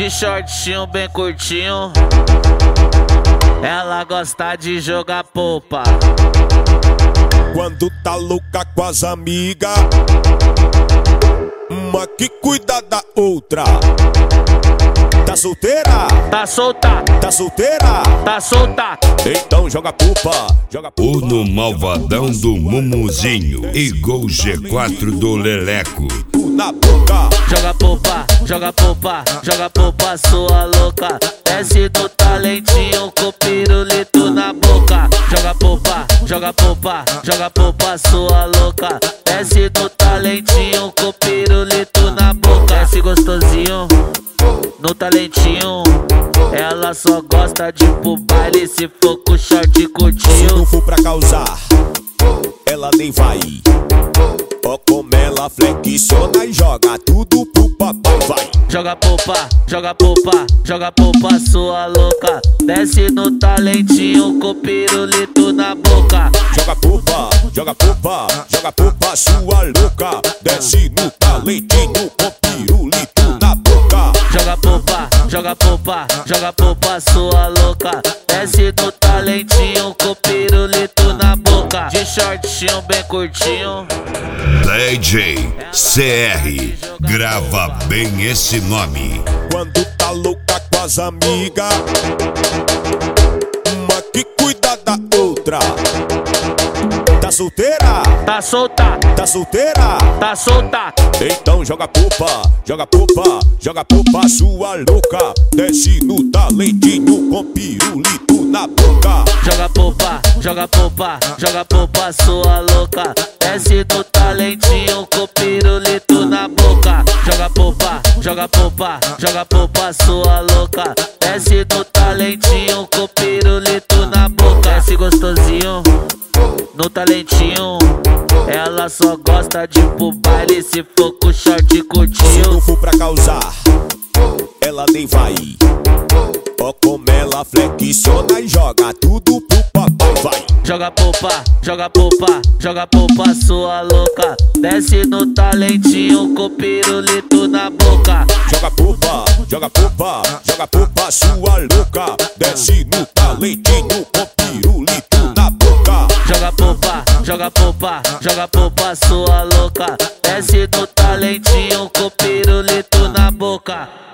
de shortinho bem curtinho. Ela gosta de jogar polpa. Quando tá louca com as amigas, uma que cuida da outra. Tá solteira? Tá solta. Tá solteira? Tá solta. Então joga pupa, joga pupa. Uno malvadão do Mumuzinho e Gol G4 do Leleco. Na boca. Joga polpa, joga polpa, joga polpa, sua louca. Desce do talentinho com pirulito na boca. Joga polpa, joga polpa, joga polpa, sua louca. Desce do talentinho com pirulito na boca. Desce gostosinho no talentinho. Ela só gosta de ir pro baile se for com short Se curtinho. não for pra causar, ela nem vai. Ó como ela flexiona e joga tudo pro papai, vai. Joga polpa, joga polpa, joga polpa, sua louca. Desce no talentinho com pirulito na boca. Joga pupa, joga pupa, joga pupa, sua louca. Desce no talentinho com pirulito na boca. Joga polpa, joga polpa, joga polpa, sua louca. Desce no talentinho com pirulito na boca. De shortinho bem curtinho. DJ CR, grava bem esse nome. Quando tá louca com as amigas, uma que cuida da outra. Tá solteira? Tá solta. Tá solteira? Tá solta. Então joga pupa, joga pupa, joga pupa, sua louca. Desce no talentinho com pirulito na boca. Joga polpa, joga polpa, joga polpa, sua louca. Desce no talentinho com pirulito na boca. Joga polpa, joga polpa, joga polpa, sua louca. Desce no talentinho com pirulito na boca. Desce gostosinho no talentinho. Ela só gosta de ir pro baile se for com short Se curtinho. não for pra causar, ela nem vai. Ó como ela flexiona e joga tudo pro papai, vai. Joga polpa, joga polpa, joga polpa, sua louca. Desce no talentinho com pirulito na boca. Joga pupa, joga pupa, joga pupa, sua louca. Desce no talentinho com pirulito na boca. Joga polpa, joga polpa, joga polpa, sua louca. Desce no talentinho com pirulito na boca.